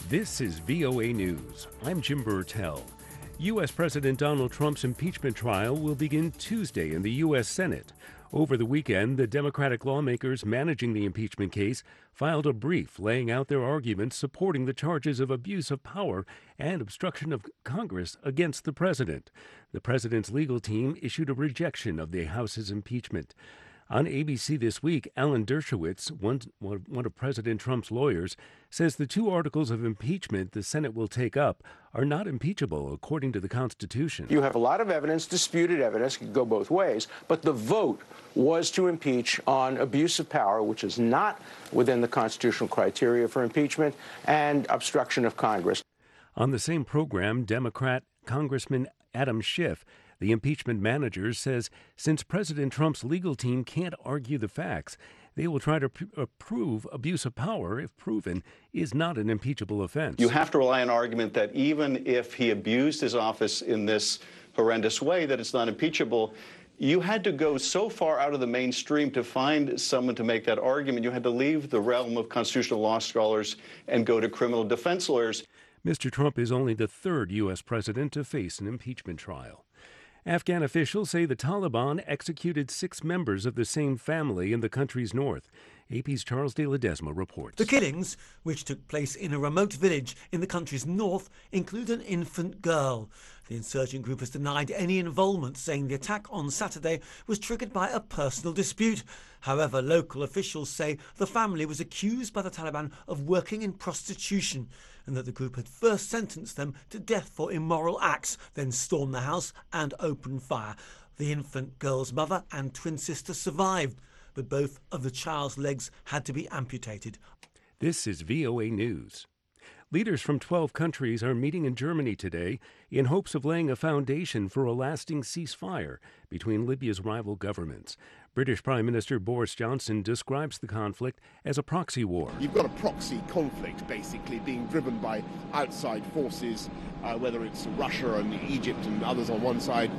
This is VOA News. I'm Jim Burtell. U.S. President Donald Trump's impeachment trial will begin Tuesday in the U.S. Senate. Over the weekend, the Democratic lawmakers managing the impeachment case filed a brief laying out their arguments supporting the charges of abuse of power and obstruction of Congress against the president. The president's legal team issued a rejection of the House's impeachment. On ABC This Week, Alan Dershowitz, one of President Trump's lawyers, says the two articles of impeachment the Senate will take up are not impeachable according to the Constitution. You have a lot of evidence, disputed evidence, can go both ways, but the vote was to impeach on abuse of power, which is not within the constitutional criteria for impeachment, and obstruction of Congress. On the same program, Democrat Congressman Adam Schiff, the impeachment manager, says since President Trump's legal team can't argue the facts, they will try to prove abuse of power, if proven, is not an impeachable offense. You have to rely on argument that even if he abused his office in this horrendous way, that it's not impeachable. You had to go so far out of the mainstream to find someone to make that argument. You had to leave the realm of constitutional law scholars and go to criminal defense lawyers. Mr. Trump is only the third U.S. president to face an impeachment trial. Afghan officials say the Taliban executed 6 members of the same family in the country's north. AP's Charles de Ledesma reports. The killings, which took place in a remote village in the country's north, include an infant girl. The insurgent group has denied any involvement, saying the attack on Saturday was triggered by a personal dispute. However, local officials say the family was accused by the Taliban of working in prostitution and that the group had first sentenced them to death for immoral acts, then stormed the house and opened fire. The infant girl's mother and twin sister survived, but both of the child's legs had to be amputated. This is VOA News. Leaders from 12 countries are meeting in Germany today in hopes of laying a foundation for a lasting ceasefire between Libya's rival governments. British Prime Minister Boris Johnson describes the conflict as a proxy war. You've got a proxy conflict, basically, being driven by outside forces, whether it's Russia and Egypt and others on one side,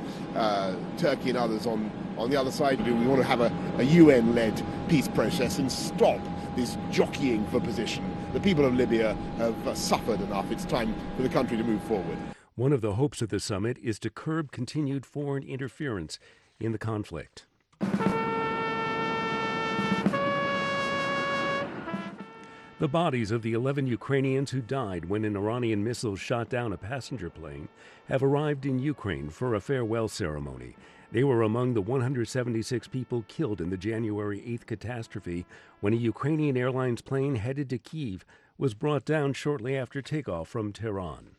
Turkey and others on the other side. We want to have a UN-led peace process and stop this jockeying for position. The people of Libya have suffered enough. It's time for the country to move forward. One of the hopes of the summit is to curb continued foreign interference in the conflict. The bodies of the 11 Ukrainians who died when an Iranian missile shot down a passenger plane have arrived in Ukraine for a farewell ceremony. They were among the 176 people killed in the January 8th catastrophe when a Ukrainian Airlines plane headed to Kyiv was brought down shortly after takeoff from Tehran.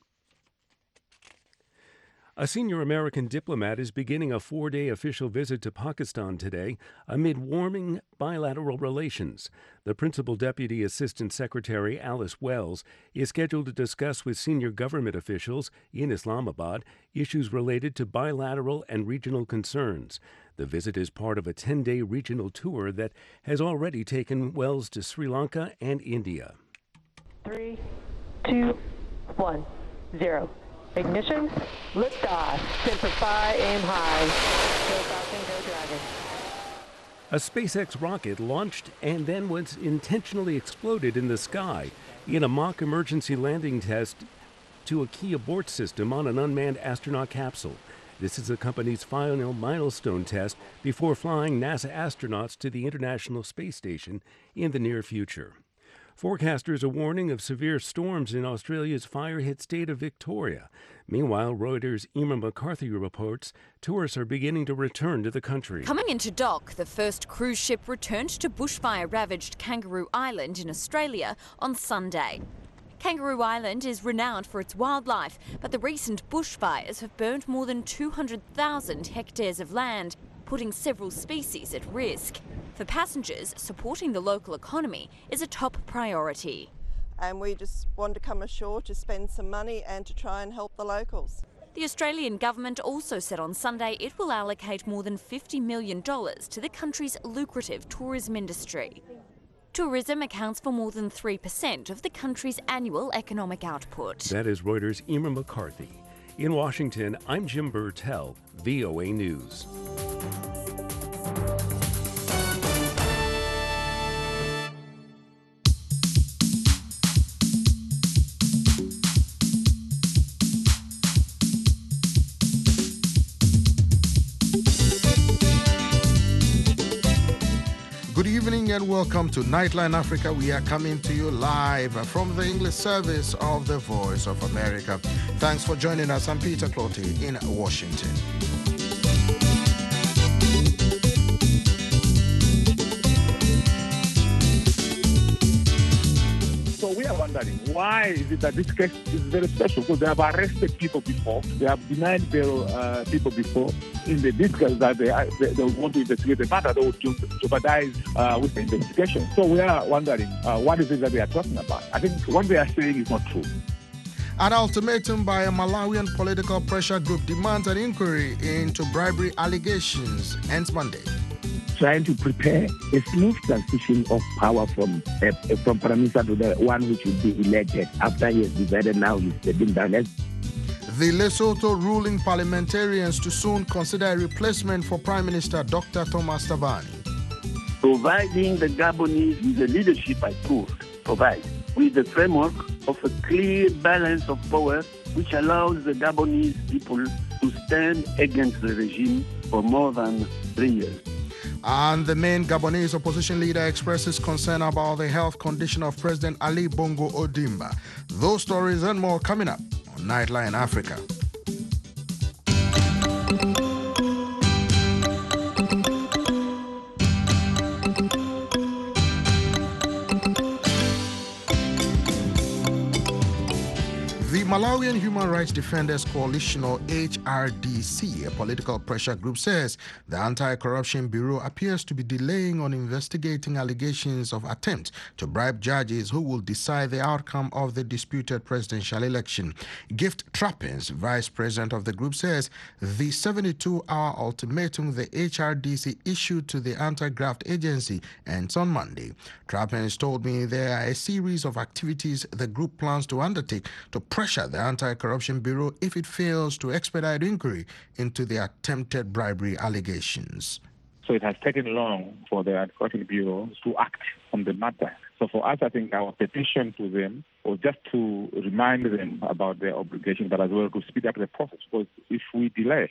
A senior American diplomat is beginning a 4-day official visit to Pakistan today amid warming bilateral relations. The Principal Deputy Assistant Secretary Alice Wells is scheduled to discuss with senior government officials in Islamabad issues related to bilateral and regional concerns. The visit is part of a 10-day regional tour that has already taken Wells to Sri Lanka and India. 3, 2, 1, 0. Ignition, liftoff, Semper Fi, aim high. Go Falcon, go Dragon. A SpaceX rocket launched and then was intentionally exploded in the sky in a mock emergency landing test to a key abort system on an unmanned astronaut capsule. This is the company's final milestone test before flying NASA astronauts to the International Space Station in the near future. Forecasters are warning of severe storms in Australia's fire-hit state of Victoria. Meanwhile, Reuters' Emer McCarthy reports tourists are beginning to return to the country. Coming into dock, the first cruise ship returned to bushfire-ravaged Kangaroo Island in Australia on Sunday. Kangaroo Island is renowned for its wildlife, but the recent bushfires have burned more than 200,000 hectares of land, putting several species at risk. For passengers, supporting the local economy is a top priority. And we just want to come ashore to spend some money and to try and help the locals. The Australian government also said on Sunday it will allocate more than $50 million to the country's lucrative tourism industry. Tourism accounts for more than 3% of the country's annual economic output. That is Reuters' Emer McCarthy. In Washington, I'm Jim Burtell, VOA News. and welcome to Nightline Africa. We are coming to you live from the English service of the Voice of America. Thanks for joining us. I'm Peter Clotty in Washington. So we are wondering, why is it that this case is very special? Because they have arrested people before, they have denied bail people before. In the details that they want to investigate the matter, they will jeopardize with the investigation. So we are wondering, what is it that they are talking about? I think what they are saying is not true. An ultimatum by a Malawian political pressure group demands an inquiry into bribery allegations ends Monday. Trying to prepare a smooth transition of power from Prime Minister to the one which will be elected after he has decided now he's stepping down. The Lesotho ruling parliamentarians to soon consider a replacement for Prime Minister Dr. Thomas Thabane. Providing the Gabonese with the leadership I provide with the framework of a clear balance of power which allows the Gabonese people to stand against the regime for more than 3 years. And the main Gabonese opposition leader expresses concern about the health condition of President Ali Bongo Ondimba. Those stories and more coming up on Nightline Africa. The Malawian Human Rights Defenders Coalition, or HRDC, a political pressure group, says the Anti-Corruption Bureau appears to be delaying on investigating allegations of attempt to bribe judges who will decide the outcome of the disputed presidential election. Gift Trappins, vice president of the group, says the 72-hour ultimatum the HRDC issued to the anti-graft agency ends on Monday. Trappins told me there are a series of activities the group plans to undertake to pressure the Anti-Corruption Bureau if it fails to expedite inquiry into the attempted bribery allegations. So it has taken long for the Anti-Corruption Bureau to act on the matter. So for us, I think our petition to them was just to remind them about their obligation, but as well to speed up the process. Because if we delay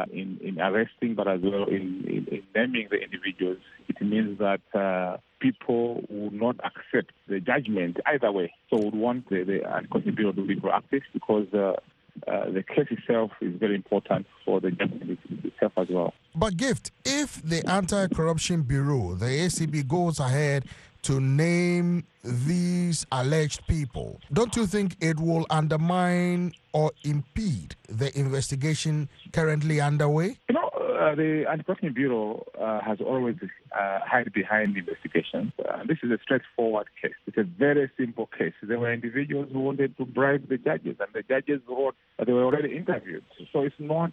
in arresting, but as well in naming the individuals, it means that people will not accept the judgment either way. So we would want the Anti-Corruption Bureau to be proactive because the case itself is very important for the judgment itself as well. But Gift, if the Anti-Corruption Bureau, the ACB, goes ahead to name these alleged people, don't you think it will undermine or impede the investigation currently underway? You know, the Anti-Corruption Bureau has always hid behind the investigations. This is a straightforward case. It's a very simple case. There were individuals who wanted to bribe the judges, and the judges wrote that they were already interviewed. So it's not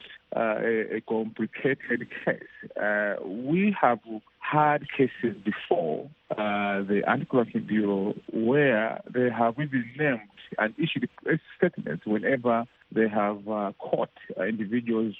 a complicated case. We have had cases before the Anti-Corruption Bureau where they have even named and issued statements whenever they have caught individuals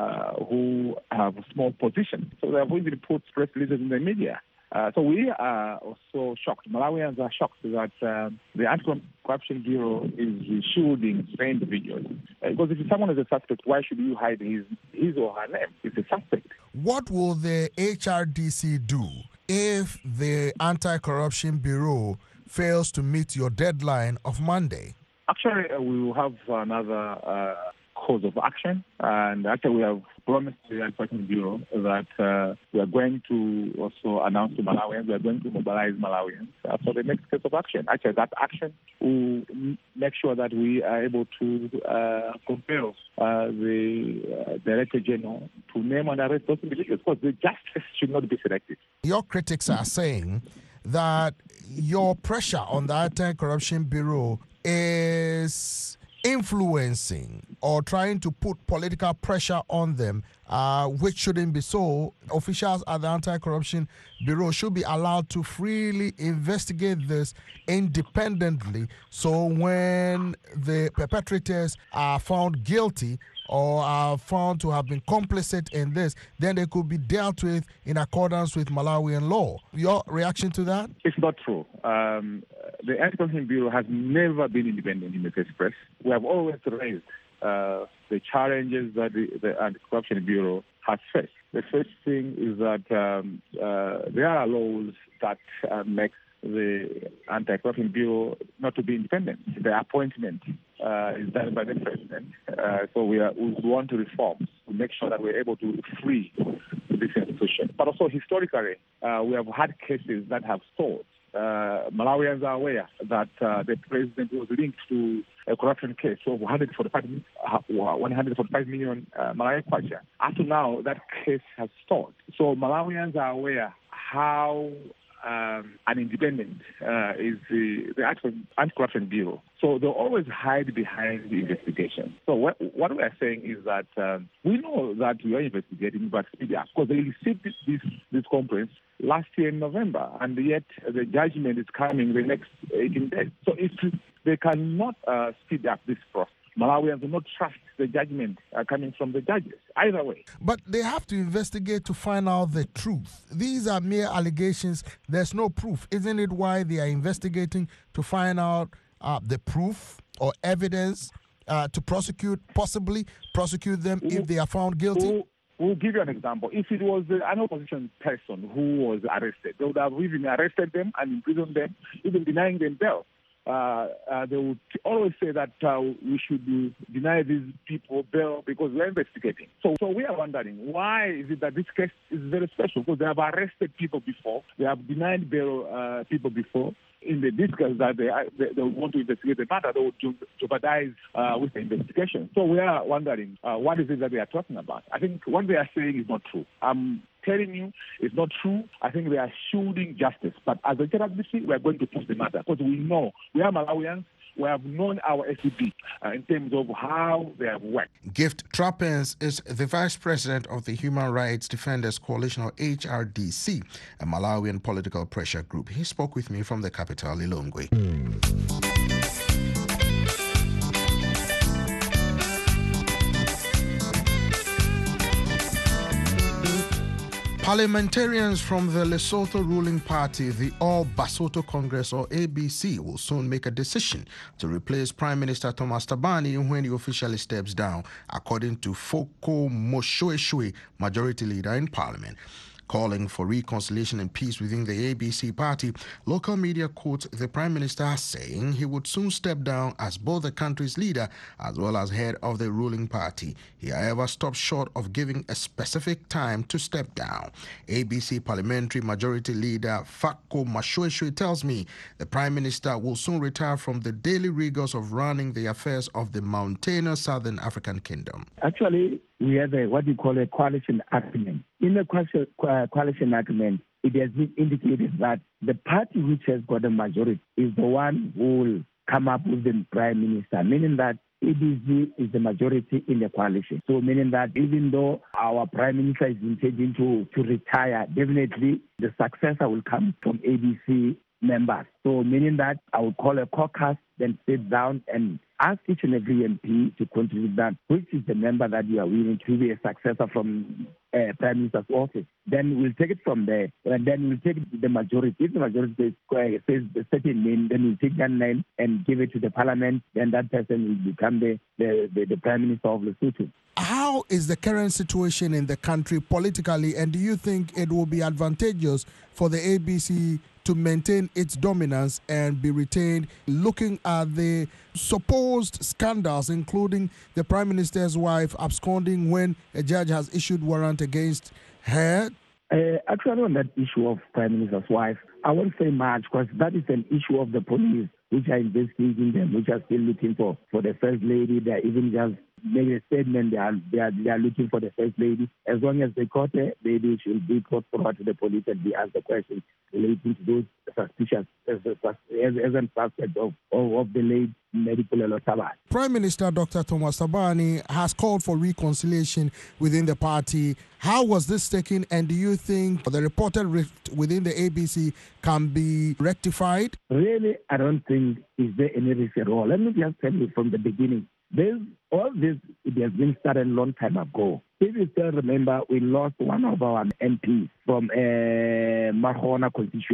who have small positions. So they have even put press releases in the media. So we are also shocked. Malawians are shocked that the Anti-Corruption Bureau is shielding individuals. Because if someone is a suspect, why should you hide his or her name? It's a suspect. What will the HRDC do if the Anti-Corruption Bureau fails to meet your deadline of Monday? Actually, we will have another course of action, and actually we have promised the Anti-Corruption Bureau that we are going to also announce to Malawians, we are going to mobilize Malawians for the next course of action. Actually, that action will make sure that we are able to compel the Director General to name and arrest those individuals, because the justice should not be selective. Your critics are saying that your pressure on the Anti-Corruption Bureau is influencing or trying to put political pressure on them, which shouldn't be so. Officials at the Anti-Corruption Bureau should be allowed to freely investigate this independently, so when the perpetrators are found guilty or are found to have been complicit in this, then they could be dealt with in accordance with Malawian law. Your reaction to that? It's not true. The Anti-Corruption Bureau has never been independent in the first place. We have always raised the challenges that the Anti-Corruption Bureau has faced. The first thing is that there are laws that make the Anti-Corruption Bureau not to be independent. The appointment is done by the president. So we want to reform to make sure that we're able to free this institution. But also historically, we have had cases that have stalled. Malawians are aware that the president was linked to a corruption case of 145 million Malawi kwacha. Up to now, that case has stalled. So Malawians are aware how independent is the Anti-Corruption Bureau. So they always hide behind the investigation. So what we are saying is that we know that we are investigating, but because they received this complaint last year in November, and yet the judgment is coming the next 18 days. So if they cannot speed up this process, Malawians do not trust the judgment coming from the judges, either way. But they have to investigate to find out the truth. These are mere allegations. There's no proof. Isn't it why they are investigating to find out the proof or evidence to possibly prosecute them if they are found guilty? We'll give you an example. If it was an opposition person who was arrested, they would have even arrested them and imprisoned them, even denying them bail. They would always say that we should deny these people bail because we're investigating. So we are wondering, why is it that this case is very special? Because they have arrested people before, they have denied bail people before. In the discuss that they want to investigate the matter, they would jeopardize with the investigation. So we are wondering, what is it that they are talking about? I think what they are saying is not true. I'm telling you, it's not true. I think they are shielding justice. But as a JWC, we are going to push the matter because we know we are Malawians. We have known our SCP in terms of how they have worked. Gift Trappens is the Vice President of the Human Rights Defenders Coalition, or HRDC, a Malawian political pressure group. He spoke with me from the capital, Lilongwe. Parliamentarians from the Lesotho ruling party, the All Basotho Congress, or ABC, will soon make a decision to replace Prime Minister Thomas Thabane when he officially steps down, according to Foko Moshoeshoe, majority leader in Parliament. Calling for reconciliation and peace within the ABC party, local media quotes the Prime Minister saying he would soon step down as both the country's leader as well as head of the ruling party. He, however, stopped short of giving a specific time to step down. ABC Parliamentary Majority Leader Fako Moshoeshoe tells me the Prime Minister will soon retire from the daily rigors of running the affairs of the mountainous Southern African Kingdom. Actually, we have what you call a coalition agreement. In the coalition agreement, it has been indicated that the party which has got a majority is the one who will come up with the prime minister, meaning that ABC is the majority in the coalition. So meaning that even though our prime minister is intending to retire, definitely the successor will come from ABC members. So meaning that I will call a caucus, then sit down and ask each and every MP to contribute that, which is the member that you are willing to be a successor from Prime Minister's office. Then we'll take it from there, and then we'll take the majority. If the majority says a certain name, then we'll take that name and give it to the Parliament, then that person will become the Prime Minister of Lesotho. How is the current situation in the country politically, and do you think it will be advantageous for the ABC to maintain its dominance and be retained, looking at the supposed scandals, including the Prime Minister's wife absconding when a judge has issued warrant against her? Actually, on that issue of Prime Minister's wife, I won't say much because that is an issue of the police, which are investigating them, which are still looking for the First Lady. They are even just made a statement they are looking for the First Lady. As long as they caught her, maybe she will be brought forward to the police and be asked the questions relating to those suspicious as a suspect of the late medical Thabane. Prime Minister Dr. Thomas Thabane has called for reconciliation within the party. How was this taken, and do you think the reported rift within the ABC can be rectified? Really, I don't think is there any risk at all. Let me just tell you from the beginning. All this, it has been started a long time ago. If you still remember, we lost one of our MPs from Marhona constituency.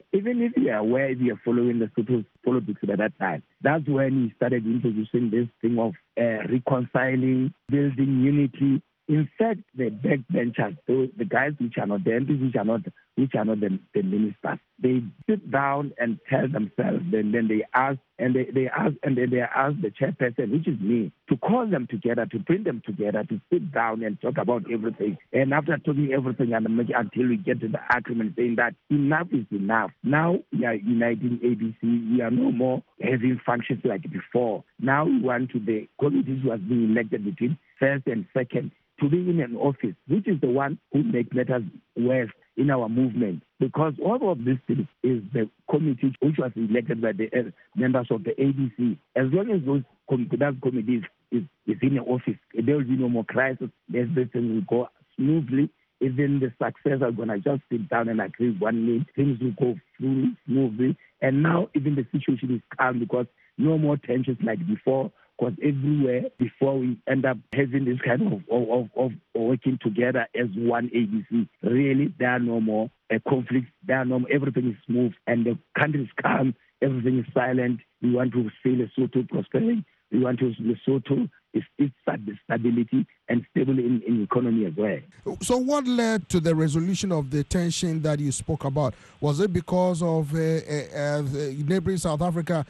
even if you are aware, if you are following the politics at that time, that's when he started introducing this thing of reconciling, building unity. In fact, the backbenchers, the guys which are not the MPs, which are not the ministers, they sit down and tell themselves, then they ask they ask the chairperson, which is me, to call them together, to bring them together, to sit down and talk about everything. And after talking everything until we get to the agreement saying that enough is enough. Now we are uniting ABC. We are no more having functions like before. Now we want to the committees who has been elected between first and second to be in an office, which is the one who makes matters worse in our movement. Because all of this thing is the committee which was elected by the members of the ABC. As long as that committee is in an office, there will be no more crisis. Everything will go smoothly. Even the successors are going to just sit down and agree one name. Things will go smoothly. And now even the situation is calm because no more tensions like before. Because everywhere before we end up having this kind of working together as one ABC, really there are no more conflicts, there are no more, everything is smooth and the country is calm, everything is silent. We want to see Lesotho prospering. We want to see Lesotho is stability and stable in economy as well. So what led to the resolution of the tension that you spoke about? Was it because of neighboring South Africa,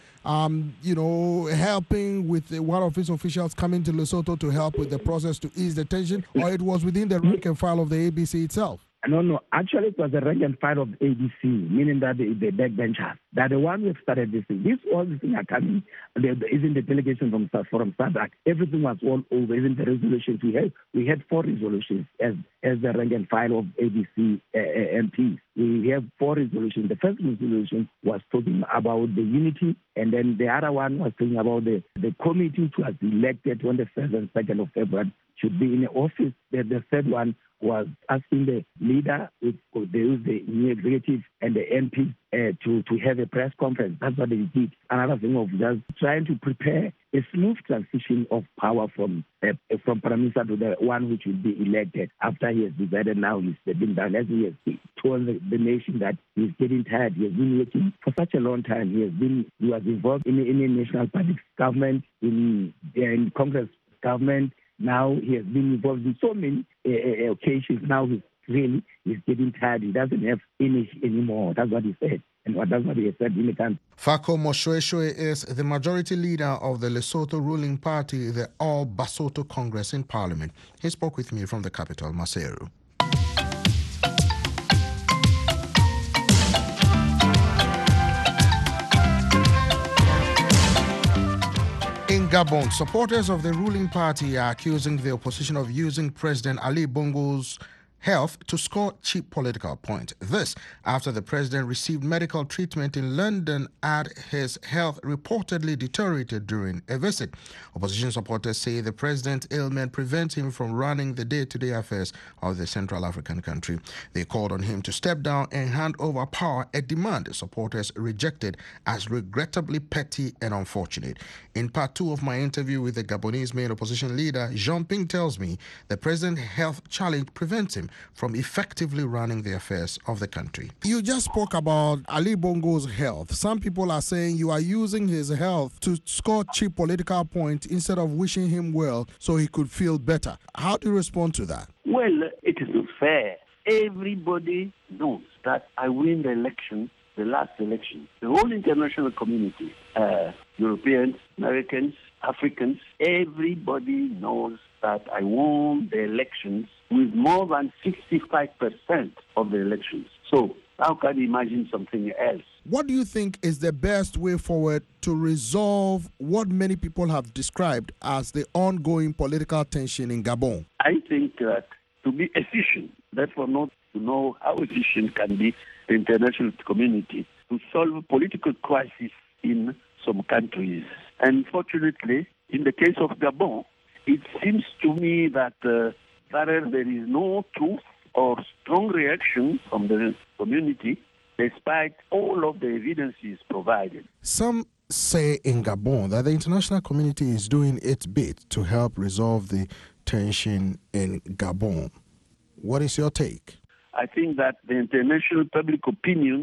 helping with one of its officials coming to Lesotho to help with the process to ease the tension, or it was within the rank and file of the ABC itself? No. Actually, it was the rank and file of ABC, meaning that the backbenchers. That the one who started this thing. All these things are coming. Even the delegation from SADC, everything was all over. Even the resolutions we had 4 resolutions as the rank and file of ABC MPs. We have 4 resolutions. The first resolution was talking about the unity, and then the other one was talking about the committee which was elected on the 1st and 2nd of February should be in the office. The third one was asking the leader, the new executive and the MP to have a press conference. That's what they did. Another thing of just trying to prepare a smooth transition of power from Prime Minister to the one which will be elected after he has decided now he's stepping down. As he has told the nation that he's getting tired. He has been working for such a long time. He was involved in a national public government, in Congress government. Now he has been involved in so many occasions. Now he's getting tired. He doesn't have energy anymore. That's what he said. And that's what he has said in the country. Fako Moshoeshoe is the majority leader of the Lesotho ruling party, the All Basotho Congress in Parliament. He spoke with me from the capital, Maseru. In Gabon, supporters of the ruling party are accusing the opposition of using President Ali Bongo's health to score cheap political points. This after the president received medical treatment in London and his health reportedly deteriorated during a visit. Opposition supporters say the president's ailment prevents him from running the day-to-day affairs of the Central African country. They called on him to step down and hand over power, a demand supporters rejected as regrettably petty and unfortunate. In part 2 of my interview with the Gabonese main opposition leader, Jean Ping tells me the president's health challenge prevents him from effectively running the affairs of the country. You just spoke about Ali Bongo's health. Some people are saying you are using his health to score cheap political points instead of wishing him well so he could feel better. How do you respond to that? Well, it is not fair. Everybody knows that I win the election, the last election. The whole international community, Europeans, Americans, Africans, everybody knows that I won the elections with more than 65% of the elections. So how can you imagine something else? What do you think is the best way forward to resolve what many people have described as the ongoing political tension in Gabon? I think that to be efficient, therefore not to know how efficient can be the international community to solve political crisis in some countries. Unfortunately, in the case of Gabon, it seems to me that there is no truth or strong reaction from the community despite all of the evidences provided. Some say in Gabon that the international community is doing its bit to help resolve the tension in Gabon. What is your take? I think that the international public opinion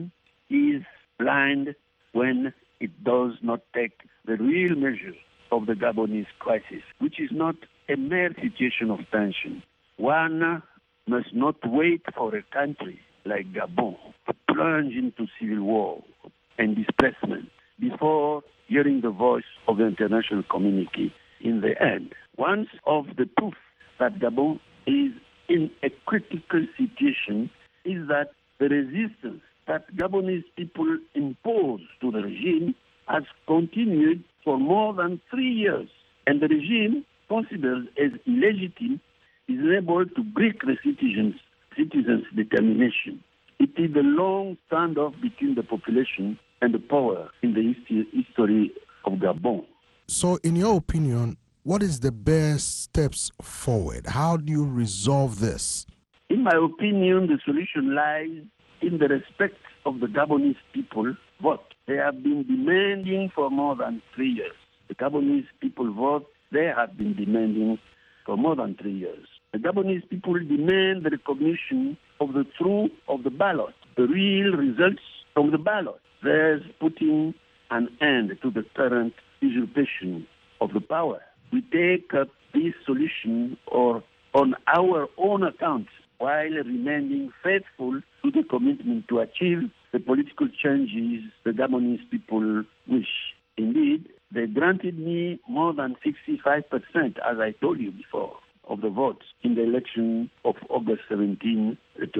is blind when it does not take the real measures of the Gabonese crisis, which is not a mere situation of tension. One must not wait for a country like Gabon to plunge into civil war and displacement before hearing the voice of the international community in the end. One of the proof that Gabon is in a critical situation is that the resistance that Gabonese people impose to the regime has continued for more than 3 years, and the regime, considered as illegitimate, is unable to break the citizens' determination. It is the long standoff between the population and the power in the history of Gabon. So, in your opinion, what is the best steps forward? How do you resolve this? In my opinion, the solution lies in the respect of the Gabonese people vote. They have been demanding for more than 3 years. The Gabonese people vote. They have been demanding for more than 3 years. The Gabonese people demand the recognition of the truth of the ballot, the real results from the ballot, thus putting an end to the current usurpation of the power. We take up this solution on our own account while remaining faithful to the commitment to achieve the political changes the Gabonese people wish. Indeed, they granted me more than 65%, as I told you before, of the votes in the election of August 27,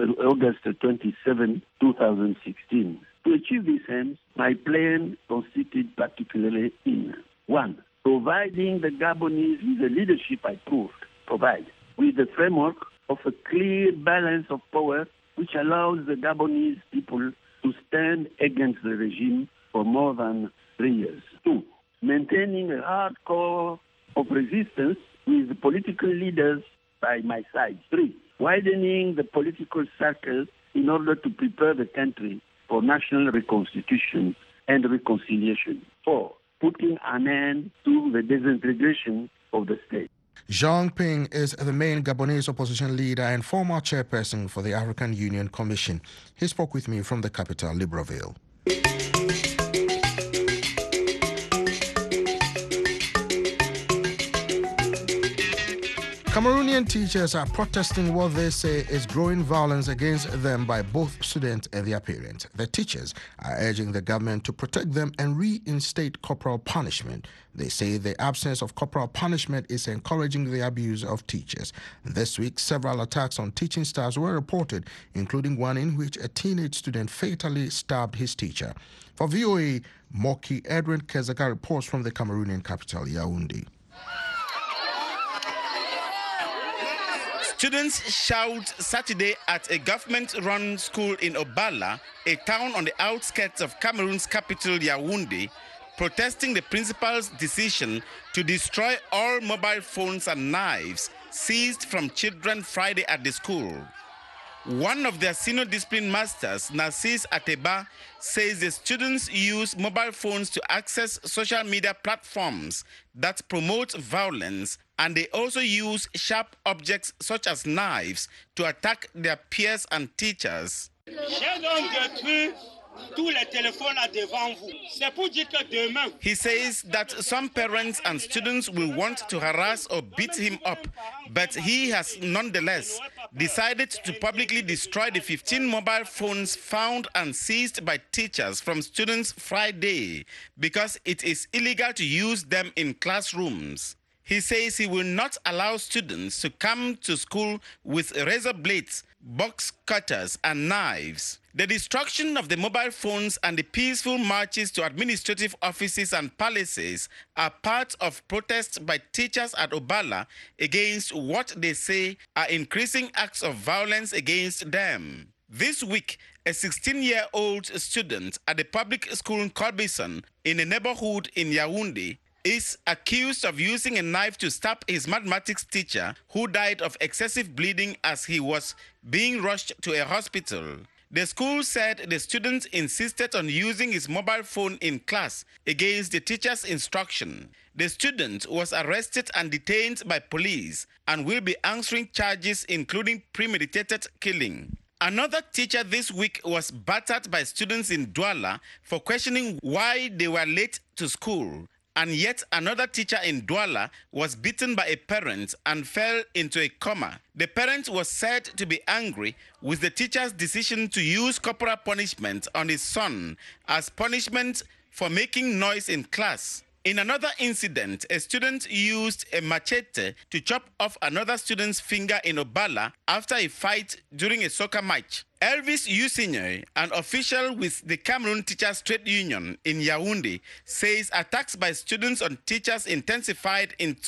2016. To achieve these aims, my plan consisted particularly in 1. Providing the Gabonese with the leadership I provide, with the framework of a clear balance of power which allows the Gabonese people to stand against the regime for more than 3 years. 2. Maintaining a hard core of resistance with the political leaders by my side. 3. Widening the political circle in order to prepare the country for national reconstitution and reconciliation. 4. Putting an end to the disintegration of the state. Jean Ping is the main Gabonese opposition leader and former chairperson for the African Union Commission. He spoke with me from the capital, Libreville. Cameroonian teachers are protesting what they say is growing violence against them by both students and their parents. The teachers are urging the government to protect them and reinstate corporal punishment. They say the absence of corporal punishment is encouraging the abuse of teachers. This week, several attacks on teaching staffs were reported, including one in which a teenage student fatally stabbed his teacher. For VOA, Moki Edwin Kezaka reports from the Cameroonian capital, Yaoundé. Students shout Saturday at a government-run school in Obala, a town on the outskirts of Cameroon's capital, Yaoundé, protesting the principal's decision to destroy all mobile phones and knives seized from children Friday at the school. One of their senior discipline masters, Narcisse Ateba, says the students use mobile phones to access social media platforms that promote violence, and they also use sharp objects such as knives to attack their peers and teachers. He says that some parents and students will want to harass or beat him up, but he has nonetheless decided to publicly destroy the 15 mobile phones found and seized by teachers from students Friday because it is illegal to use them in classrooms. He says he will not allow students to come to school with razor blades, box cutters, and knives. The destruction of the mobile phones and the peaceful marches to administrative offices and palaces are part of protests by teachers at Obala against what they say are increasing acts of violence against them. This week, a 16-year-old student at the public school in Colbison in a neighborhood in Yaoundé is accused of using a knife to stab his mathematics teacher who died of excessive bleeding as he was being rushed to a hospital. The school said the student insisted on using his mobile phone in class against the teacher's instruction. The student was arrested and detained by police and will be answering charges including premeditated killing. Another teacher this week was battered by students in Douala for questioning why they were late to school. And yet another teacher in Douala was beaten by a parent and fell into a coma. The parent was said to be angry with the teacher's decision to use corporal punishment on his son as punishment for making noise in class. In another incident, a student used a machete to chop off another student's finger in Obala after a fight during a soccer match. Elvis Usinye, an official with the Cameroon Teachers Trade Union in Yaoundé, says attacks by students on teachers intensified in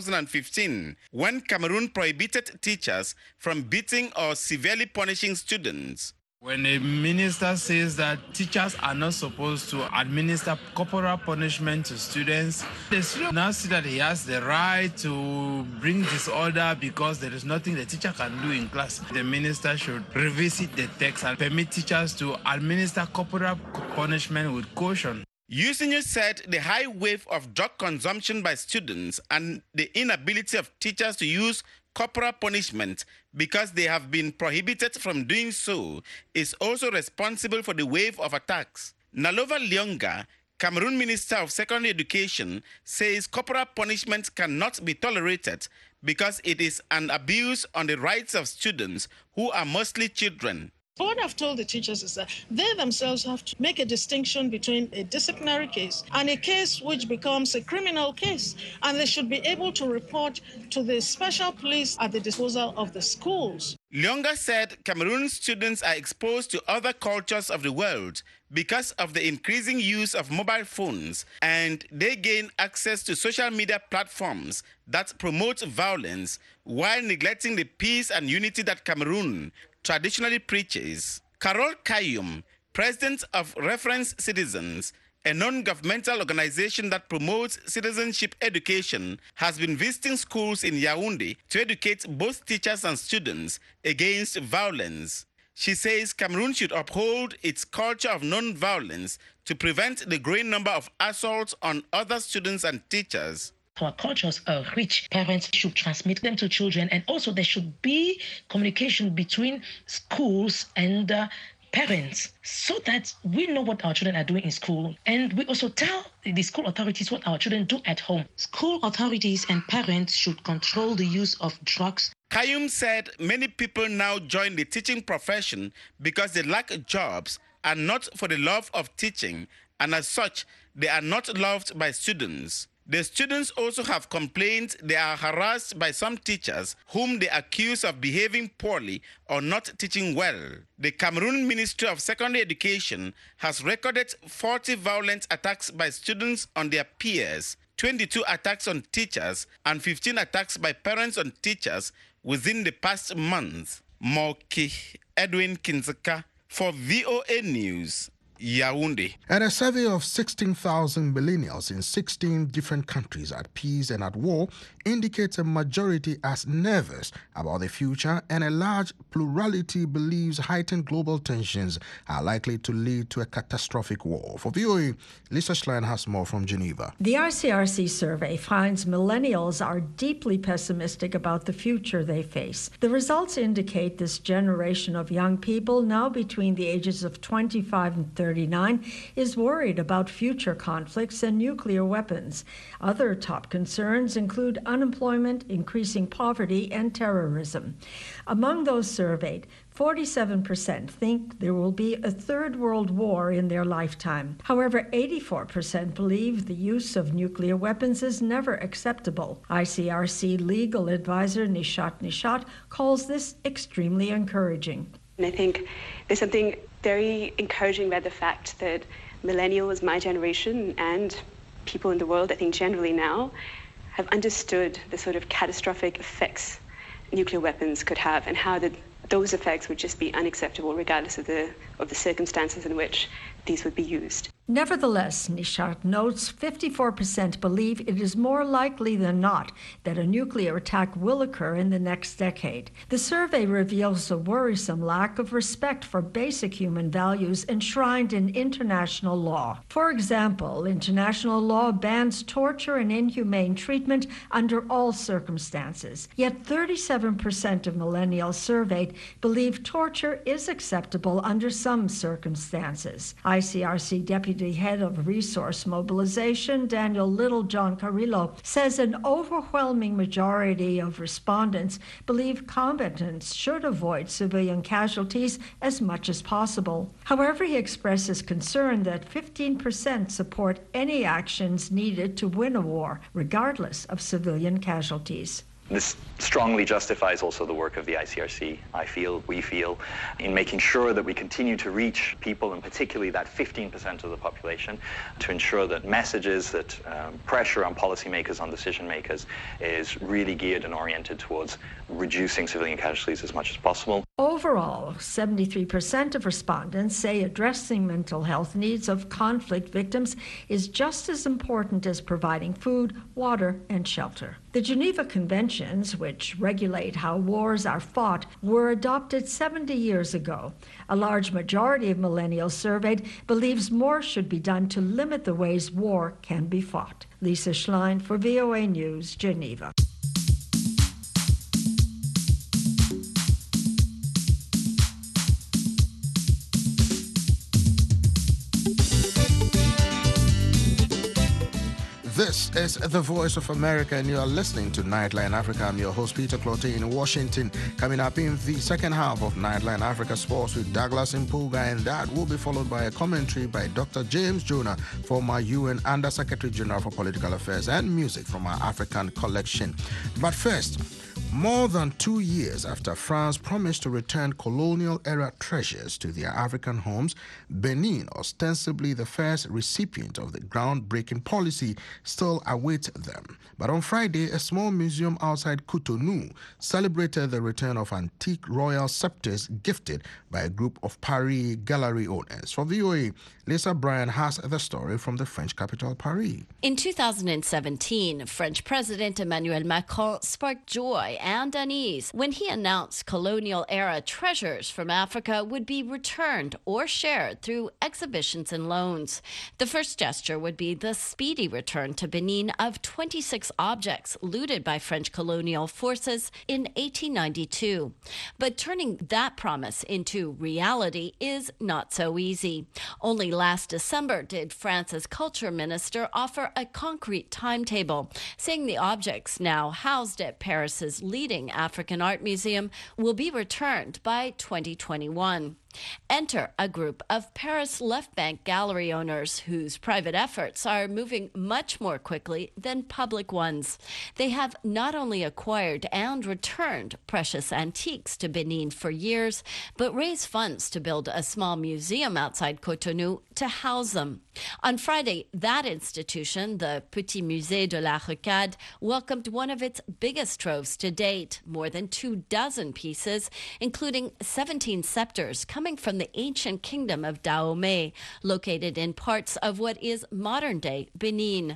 2015 when Cameroon prohibited teachers from beating or severely punishing students. When a minister says that teachers are not supposed to administer corporal punishment to students, the student now see that he has the right to bring disorder because there is nothing the teacher can do in class. The minister should revisit the text and permit teachers to administer corporal punishment with caution. Usinye said the high wave of drug consumption by students and the inability of teachers to use corporal punishment because they have been prohibited from doing so is also responsible for the wave of attacks. Nalova Lyonga, Cameroon Minister of Secondary Education, says corporal punishment cannot be tolerated because it is an abuse on the rights of students who are mostly children. What I've told the teachers is that they themselves have to make a distinction between a disciplinary case and a case which becomes a criminal case, and they should be able to report to the special police at the disposal of the schools. Lyonga said Cameroon students are exposed to other cultures of the world because of the increasing use of mobile phones, and they gain access to social media platforms that promote violence while neglecting the peace and unity that Cameroon traditionally preaches. Carol Kayum, president of Reference Citizens, a non-governmental organization that promotes citizenship education, has been visiting schools in Yaoundé to educate both teachers and students against violence. She says Cameroon should uphold its culture of non-violence to prevent the growing number of assaults on other students and teachers. Our cultures are rich. Parents should transmit them to children, and also there should be communication between schools and parents so that we know what our children are doing in school, and we also tell the school authorities what our children do at home. School authorities and parents should control the use of drugs. Kayum said many people now join the teaching profession because they lack jobs and not for the love of teaching, and as such, they are not loved by students. The students also have complained they are harassed by some teachers whom they accuse of behaving poorly or not teaching well. The Cameroon Ministry of Secondary Education has recorded 40 violent attacks by students on their peers, 22 attacks on teachers, and 15 attacks by parents on teachers within the past month. Moki Edwin Kinzaka for VOA News, Yaoundé. And a survey of 16,000 millennials in 16 different countries at peace and at war indicates a majority as nervous about the future, and a large plurality believes heightened global tensions are likely to lead to a catastrophic war. For VOA, Lisa Schlein has more from Geneva. The ICRC survey finds millennials are deeply pessimistic about the future they face. The results indicate this generation of young people, now between the ages of 25 and 39, is worried about future conflicts and nuclear weapons. Other top concerns include unemployment, increasing poverty, and terrorism. Among those surveyed, 47% think there will be a third world war in their lifetime. However, 84% believe the use of nuclear weapons is never acceptable. ICRC legal advisor Nishat Nishat calls this extremely encouraging. And I think there's something very encouraging about the fact that millennials, my generation, and people in the world, I think generally now, have understood the sort of catastrophic effects nuclear weapons could have, and how those effects would just be unacceptable regardless of the circumstances in which these would be used. Nevertheless, Nishart notes 54% believe it is more likely than not that a nuclear attack will occur in the next decade. The survey reveals a worrisome lack of respect for basic human values enshrined in international law. For example, international law bans torture and inhumane treatment under all circumstances. Yet 37% of millennials surveyed believe torture is acceptable under some circumstances. ICRC Deputy Head of Resource Mobilization, Daniel Littlejohn Carrillo, says an overwhelming majority of respondents believe combatants should avoid civilian casualties as much as possible. However, he expresses concern that 15% support any actions needed to win a war, regardless of civilian casualties. This strongly justifies also the work of the ICRC, we feel, in making sure that we continue to reach people, and particularly that 15% of the population, to ensure that messages, that pressure on policymakers, on decision makers, is really geared and oriented towards reducing civilian casualties as much as possible. Overall, 73% of respondents say addressing mental health needs of conflict victims is just as important as providing food, water, and shelter. The Geneva Conventions, which regulate how wars are fought, were adopted 70 years ago. A large majority of millennials surveyed believes more should be done to limit the ways war can be fought. Lisa Schlein for VOA News, Geneva. This is the Voice of America, and you are listening to Nightline Africa. I'm your host, Peter Clottey, in Washington. Coming up in the second half of Nightline Africa Sports with Douglas Mpuga, and that will be followed by a commentary by Dr. James Jonah, former UN Under-Secretary General for Political Affairs, and music from our African collection. But first, more than 2 years after France promised to return colonial-era treasures to their African homes, Benin, ostensibly the first recipient of the groundbreaking policy, still awaits them. But on Friday, a small museum outside Cotonou celebrated the return of antique royal scepters gifted by a group of Paris gallery owners. For VOA, Lisa Bryan has the story from the French capital, Paris. In 2017, French President Emmanuel Macron sparked joy and unease when he announced colonial-era treasures from Africa would be returned or shared through exhibitions and loans. The first gesture would be the speedy return to Benin of 26 objects looted by French colonial forces in 1892. But turning that promise into reality is not so easy. Only last December did France's culture minister offer a concrete timetable, saying the objects now housed at Paris's leading African art museum will be returned by 2021. Enter a group of Paris left bank gallery owners whose private efforts are moving much more quickly than public ones. They have not only acquired and returned precious antiques to Benin for years, but raised funds to build a small museum outside Cotonou to house them. On Friday, that institution, the Petit Musée de la Rocade, welcomed one of its biggest troves to date, more than 24 pieces, including 17 scepters coming from the ancient kingdom of Dahomey, located in parts of what is modern-day Benin.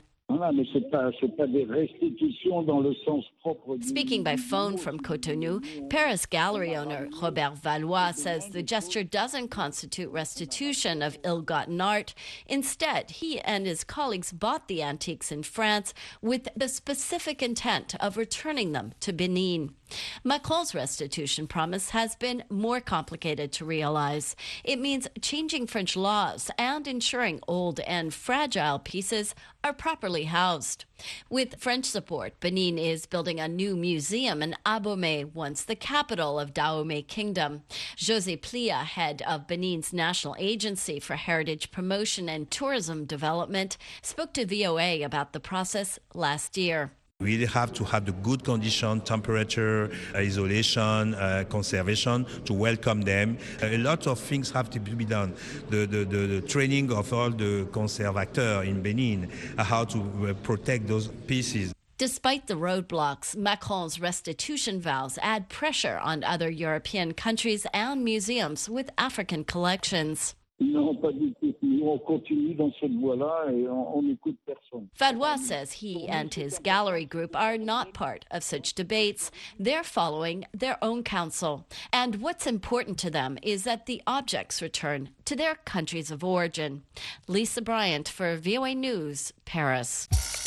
Speaking by phone from Cotonou, Paris gallery owner Robert Valois says the gesture doesn't constitute restitution of ill-gotten art. Instead, he and his colleagues bought the antiques in France with the specific intent of returning them to Benin. Macron's restitution promise has been more complicated to realize. It means changing French laws and ensuring old and fragile pieces are properly housed. With French support, Benin is building a new museum in Abomey, once the capital of Dahomey Kingdom. José Plia, head of Benin's National Agency for Heritage Promotion and Tourism Development, spoke to VOA about the process last year. We really have to have the good condition, temperature, isolation, conservation to welcome them. A lot of things have to be done. The training of all the conservateurs in Benin, how to protect those pieces. Despite the roadblocks, Macron's restitution vows add pressure on other European countries and museums with African collections. Non, pas du tout. Nous, on continue dans cette voie-là et on n'écoute personne. Fadwa says he and his gallery group are not part of such debates. They're following their own counsel. And what's important to them is that the objects return to their countries of origin. Lisa Bryant for VOA News, Paris.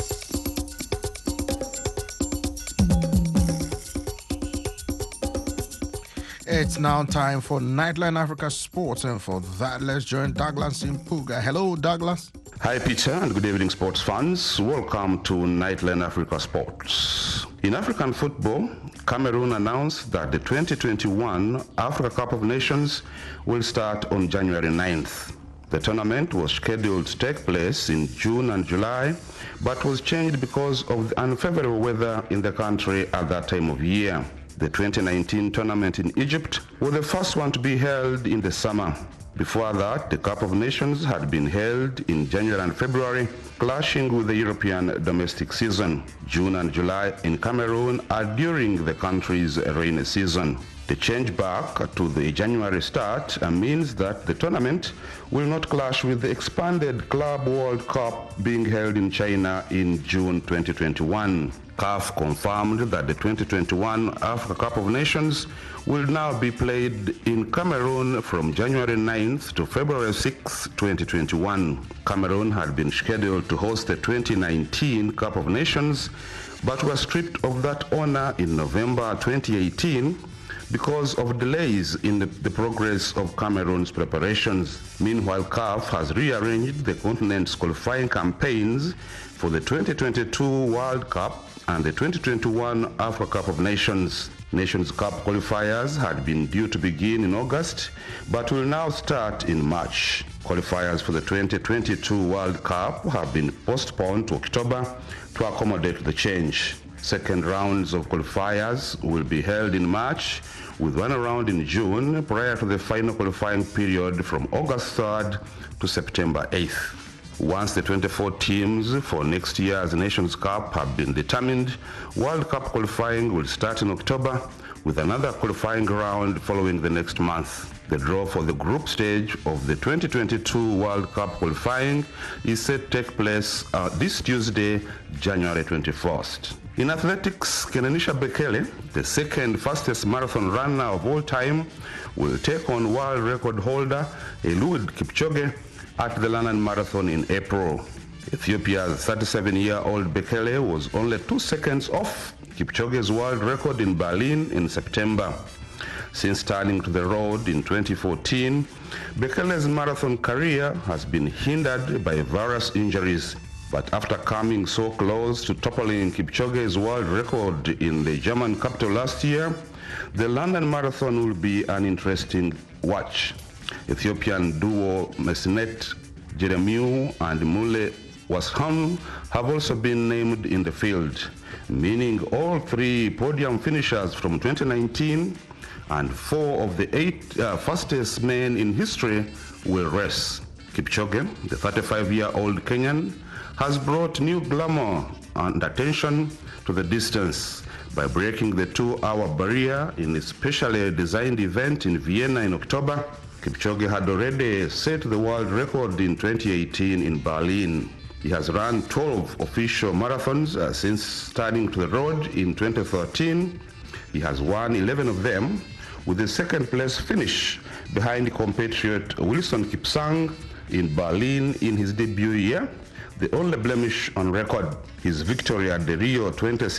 It's now time for Nightline Africa Sports, and for that, let's join Douglas Impuga. Hello, Douglas. Hi, Peter, and good evening, sports fans. Welcome to Nightline Africa Sports. In African football, Cameroon announced that the 2021 Africa Cup of Nations will start on January 9th. The tournament was scheduled to take place in June and July, but was changed because of the unfavorable weather in the country at that time of year. The 2019 tournament in Egypt was the first one to be held in the summer. Before that, the Cup of Nations had been held in January and February, clashing with the European domestic season. June and July in Cameroon are during the country's rainy season. The change back to the January start means that the tournament will not clash with the expanded Club World Cup being held in China in June 2021. CAF confirmed that the 2021 Africa Cup of Nations will now be played in Cameroon from January 9th to February 6, 2021. Cameroon had been scheduled to host the 2019 Cup of Nations, but was stripped of that honor in November 2018 because of delays in the progress of Cameroon's preparations. Meanwhile, CAF has rearranged the continent's qualifying campaigns for the 2022 World Cup and the 2021 Africa Cup of Nations. Nations Cup qualifiers had been due to begin in August, but will now start in March. Qualifiers for the 2022 World Cup have been postponed to October to accommodate the change. Second rounds of qualifiers will be held in March, with one round in June prior to the final qualifying period from August 3rd to September 8th. Once the 24 teams for next year's Nations Cup have been determined, World Cup qualifying will start in October, with another qualifying round following the next month. The draw for the group stage of the 2022 World Cup qualifying is set to take place this Tuesday, January 21st. In athletics, Kenenisa Bekele, the second fastest marathon runner of all time, will take on world record holder Eliud Kipchoge at the London Marathon in April. Ethiopia's 37-year-old Bekele was only 2 seconds off Kipchoge's world record in Berlin in September. Since turning to the road in 2014, Bekele's marathon career has been hindered by various injuries. But after coming so close to toppling Kipchoge's world record in the German capital last year, the London Marathon will be an interesting watch. Ethiopian duo Mesinet Jeremiu and Mule Washam have also been named in the field, meaning all 3 podium finishers from 2019 and 4 of the 8 fastest men in history will race. Kipchoge, the 35-year-old Kenyan, has brought new glamour and attention to the distance by breaking the 2-hour barrier in a specially designed event in Vienna in October. Kipchoge had already set the world record in 2018 in Berlin. He has run 12 official marathons since starting to the road in 2013. He has won 11 of them, with the second-place finish behind compatriot Wilson Kipsang in Berlin in his debut year, the only blemish on record. His victory at the Rio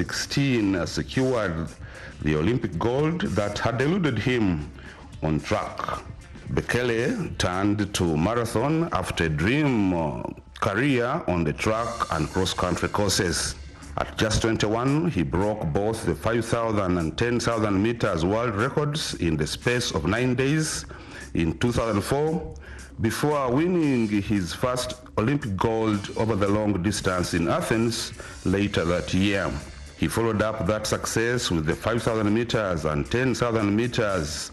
2016 secured the Olympic gold that had eluded him on track. Bekele turned to marathon after a dream career on the track and cross-country courses. At just 21, he broke both the 5,000 and 10,000 meters world records in the space of 9 days in 2004, before winning his first Olympic gold over the long distance in Athens later that year. He followed up that success with the 5,000 meters and 10,000 meters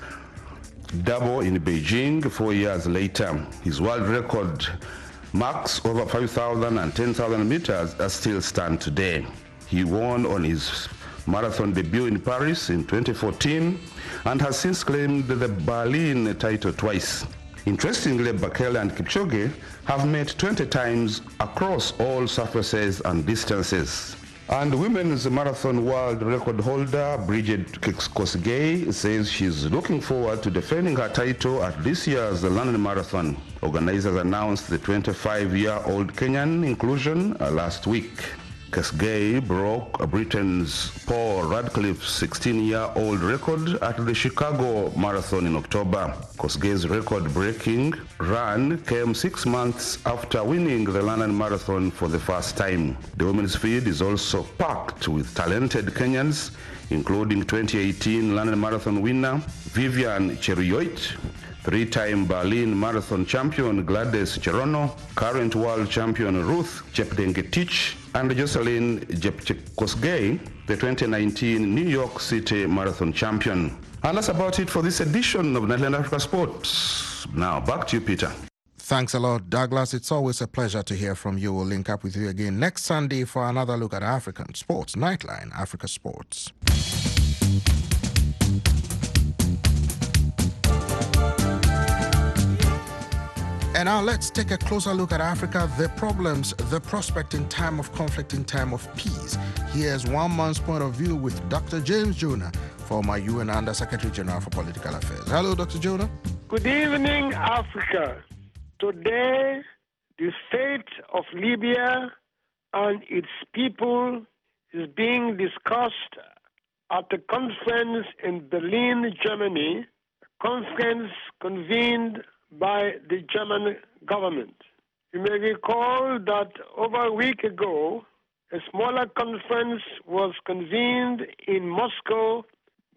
double in Beijing 4 years later. His world record marks over 5,000 and 10,000 meters still stand today. He won on his marathon debut in Paris in 2014 and has since claimed the Berlin title twice. Interestingly, Bekele and Kipchoge have met 20 times across all surfaces and distances. And women's marathon world record holder Brigid Kosgei says she's looking forward to defending her title at this year's London Marathon. Organizers announced the 25-year-old Kenyan inclusion last week. Kosgei broke Britain's Paul Radcliffe's 16-year-old record at the Chicago Marathon in October. Kosgei's record-breaking run came 6 months after winning the London Marathon for the first time. The women's field is also packed with talented Kenyans, including 2018 London Marathon winner Vivian Cheruiyot, three-time Berlin Marathon champion Gladys Cherono, current world champion Ruth Chepngetich, and Jocelyn Jepkosgei, the 2019 New York City Marathon champion. And that's about it for this edition of Nightline Africa Sports. Now, back to you, Peter. Thanks a lot, Douglas. It's always a pleasure to hear from you. We'll link up with you again next Sunday for another look at African sports. Nightline Africa Sports. And now let's take a closer look at Africa, the problems, the prospect in time of conflict, in time of peace. Here's one man's point of view with Dr. James Jonah, former UN Under-Secretary General for Political Affairs. Hello, Dr. Jonah. Good evening, Africa. Today, the state of Libya and its people is being discussed at a conference in Berlin, Germany, a conference convened by the German government. You may recall that over a week ago, a smaller conference was convened in Moscow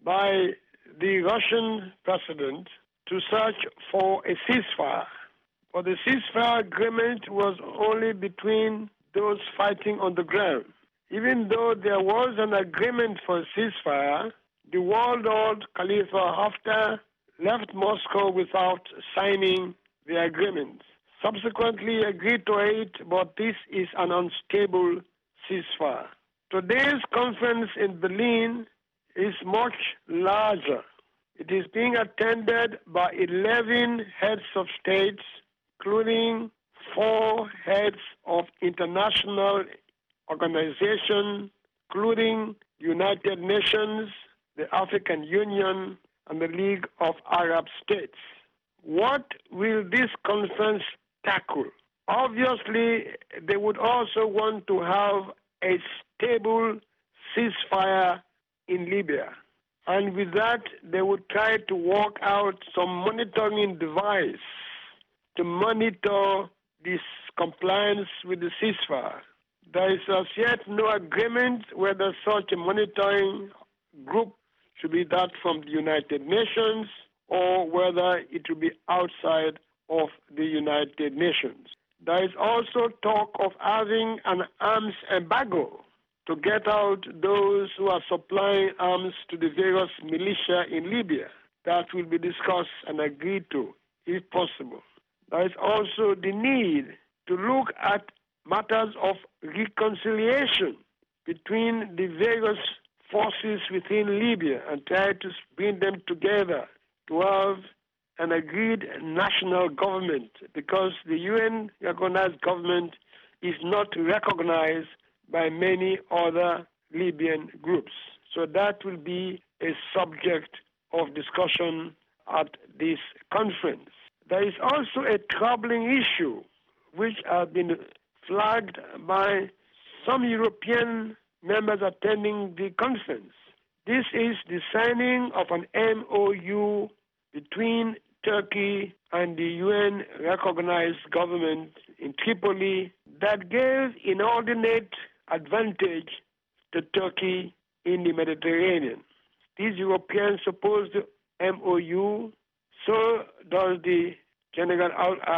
by the Russian president to search for a ceasefire. But the ceasefire agreement was only between those fighting on the ground. Even though there was an agreement for a ceasefire, the warlord Khalifa Haftar left Moscow without signing the agreement. Subsequently agreed to it, but this is an unstable ceasefire. Today's conference in Berlin is much larger. It is being attended by 11 heads of states, including 4 heads of international organizations, including the United Nations, the African Union, and the League of Arab States. What will this conference tackle? Obviously, they would also want to have a stable ceasefire in Libya. And with that, they would try to work out some monitoring device to monitor this compliance with the ceasefire. There is as yet no agreement whether such a monitoring group should be that from the United Nations or whether it will be outside of the United Nations. There is also talk of having an arms embargo to get out those who are supplying arms to the various militia in Libya. That will be discussed and agreed to, if possible. There is also the need to look at matters of reconciliation between the various forces within Libya and try to bring them together to have an agreed national government, because the UN-recognized government is not recognized by many other Libyan groups. So that will be a subject of discussion at this conference. There is also a troubling issue which has been flagged by some European members attending the conference. This is the signing of an MOU between Turkey and the UN-recognized government in Tripoli that gave inordinate advantage to Turkey in the Mediterranean. These Europeans opposed the MOU, so does the General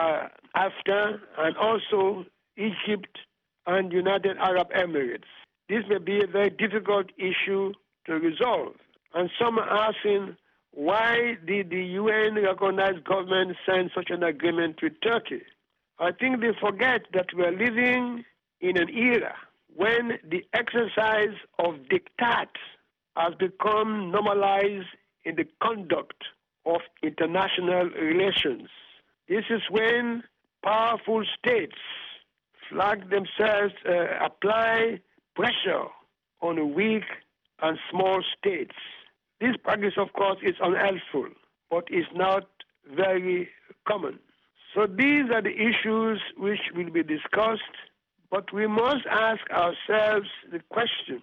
Haftar, and also Egypt and United Arab Emirates. This may be a very difficult issue to resolve. And some are asking, why did the UN-recognized government sign such an agreement with Turkey? I think they forget that we are living in an era when the exercise of diktat has become normalized in the conduct of international relations. This is when powerful states flag themselves, apply pressure on weak and small states. This practice, of course, is unhelpful, but is not very common. So these are the issues which will be discussed, but we must ask ourselves the question,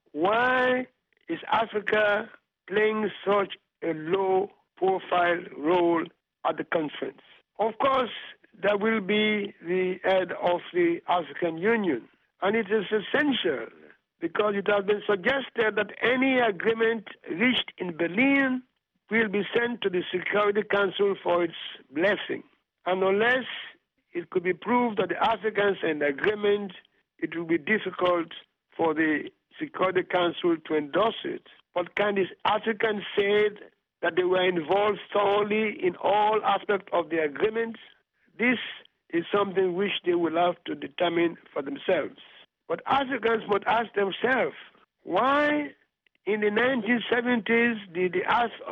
why is Africa playing such a low-profile role at the conference? Of course, there will be the head of the African Union, and it is essential because it has been suggested that any agreement reached in Berlin will be sent to the Security Council for its blessing. And unless it could be proved that the Africans signed the agreement, it will be difficult for the Security Council to endorse it. But can the Africans say that they were involved thoroughly in all aspects of the agreement? This is something which they will have to determine for themselves. But Africans must ask themselves, why in the 1970s did the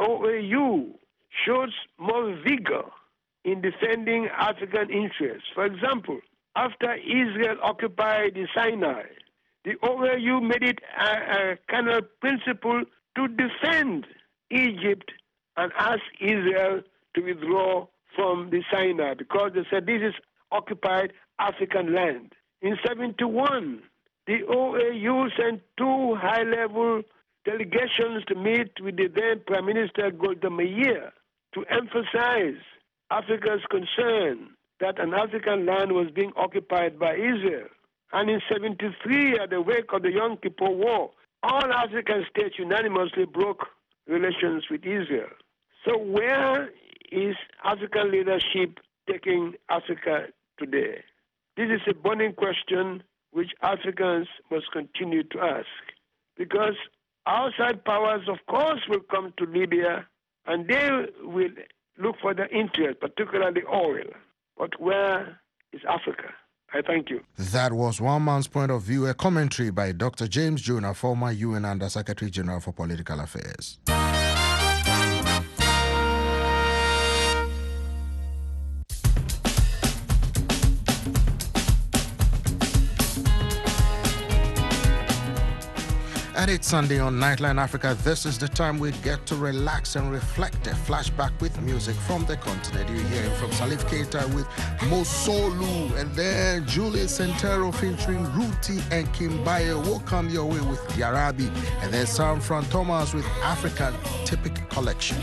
OAU show more vigor in defending African interests? For example, after Israel occupied the Sinai, the OAU made it a kind of principle to defend Egypt and ask Israel to withdraw from the Sinai because they said this is occupied African land. In 1971, the OAU sent 2 high-level delegations to meet with the then Prime Minister Golda Meir to emphasize Africa's concern that an African land was being occupied by Israel. And in 1973, at the wake of the Yom Kippur War, all African states unanimously broke relations with Israel. So where is African leadership taking Africa today? This is a burning question which Africans must continue to ask. Because outside powers, of course, will come to Libya and they will look for their interest, particularly oil. But where is Africa? I thank you. That was one man's point of view, a commentary by Dr. James Jonah, former UN Under Secretary General for Political Affairs. And it's Sunday on Nightline Africa. This is the time we get to relax and reflect. A flashback with music from the continent. You're hearing from Salif Keita with Mosolu, and then Julius Santero featuring Ruti and Kimbaye will come your way with Yarabi, and then Sam Fran Thomas with African Typic Collection.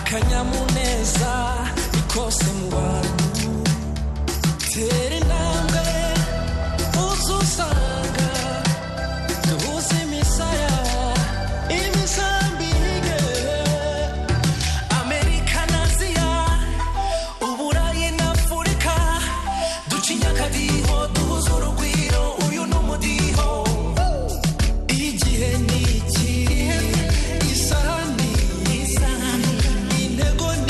akanyamuneza ikose mu bantu tera intambwe uzusanga duhuze imisaya imisambi ige Amerika na Aziya Uburayi na Afurika ducinya akadiho duhuze urugwiro uyu n'umudiho igihe ni iki isahani intego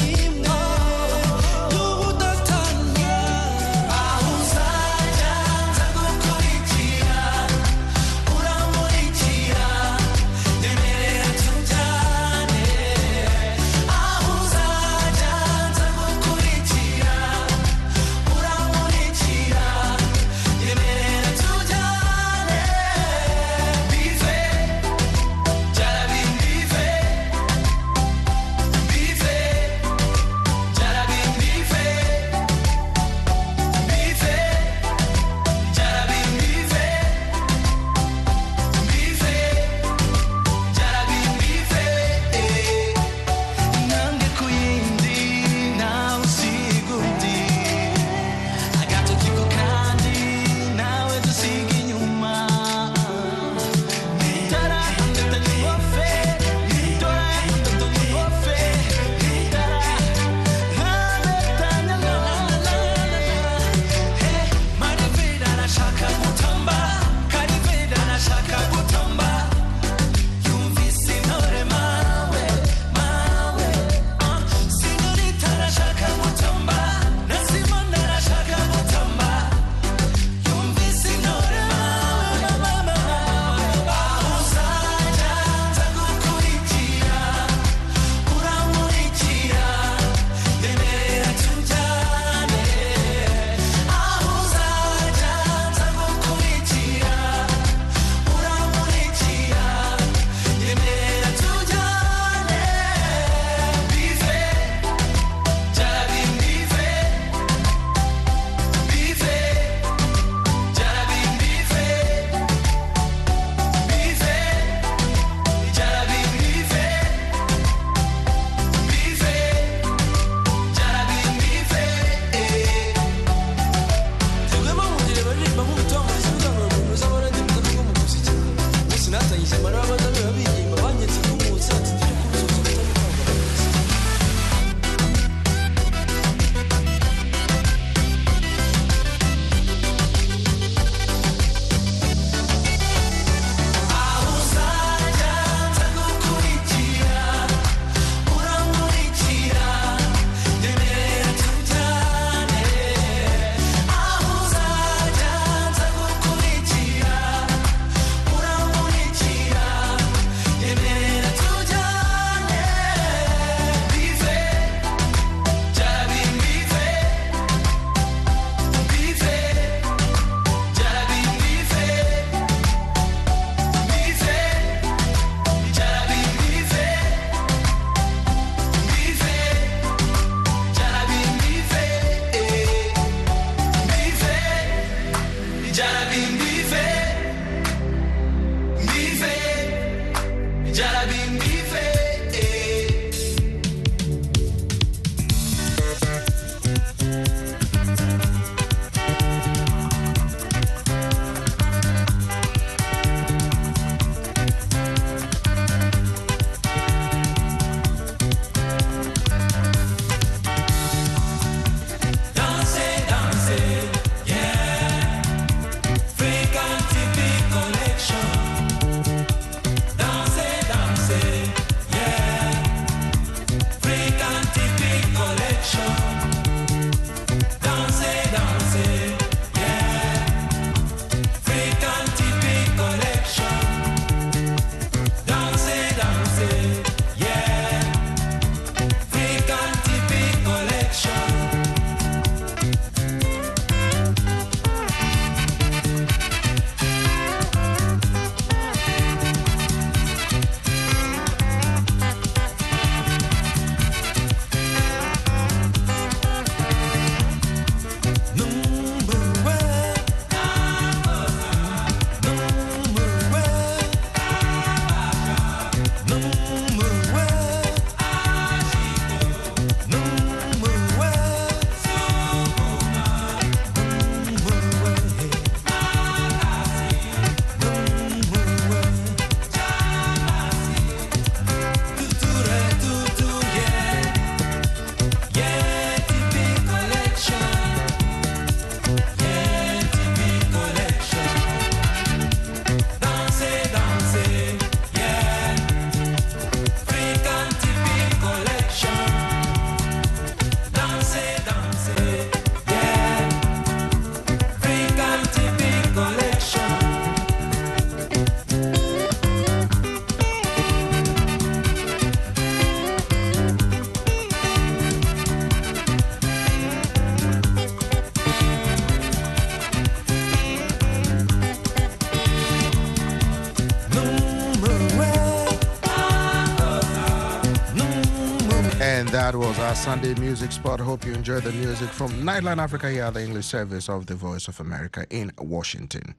That was our Sunday music spot. Hope you enjoyed the music from Nightline Africa here at the English service of the Voice of America in Washington.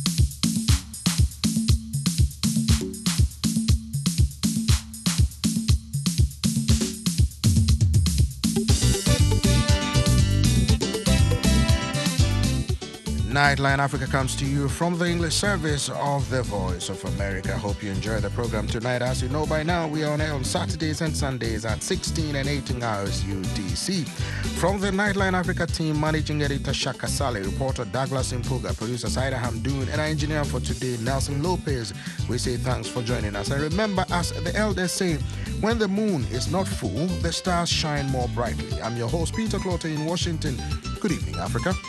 Nightline Africa comes to you from the English service of the Voice of America. Hope you enjoy the program tonight. As you know by now, we are on air on Saturdays and Sundays at 16 and 18 hours UTC. From the Nightline Africa team, managing editor Shaka Saleh, reporter Douglas Impuga, producer Saida Hamdoon, and our engineer for today, Nelson Lopez, we say thanks for joining us. And remember, as the elders say, when the moon is not full, the stars shine more brightly. I'm your host, Peter Clotter in Washington. Good evening, Africa.